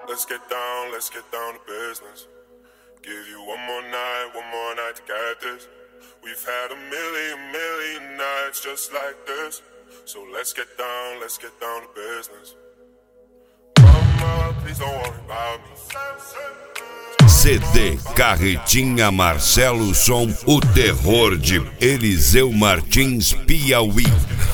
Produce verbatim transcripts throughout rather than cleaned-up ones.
Let's get down, let's get down to business. Give you one more night, one more night to get this. We've had a million, million nights just like this. So let's get down, let's get down to business. Mama, please don't worry about me. C D Carretinha Marcelo Som, o terror de Eliseu Martins, Piauí.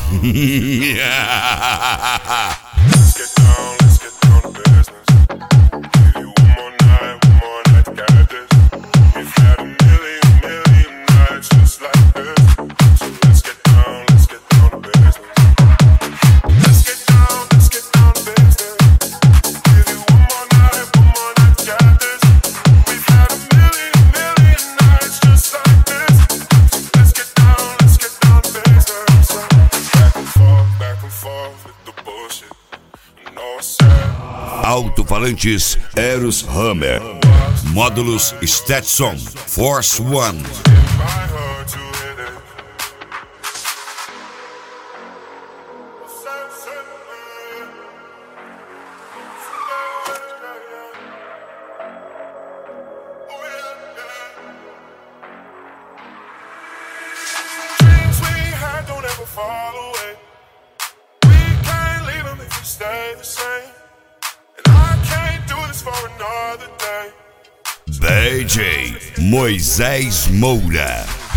Let's get down, let's get down to business. Give you one more night, one more night to get this. We've had a million, million nights just like this. So let's get down, let's get down to business. Let's get down, let's get down to business. Give you one more night, one more night to get this. We've had a million, million nights just like this. So let's get down, let's get down to business. Back and forth, back and forth with the bullshit. Alto-falantes Eros Hammer. Módulos Stetson Force One. Dreams we had don't ever fall away. We can't leave them if we stay the same. And I can't do this for another day. D J Moisés Moura.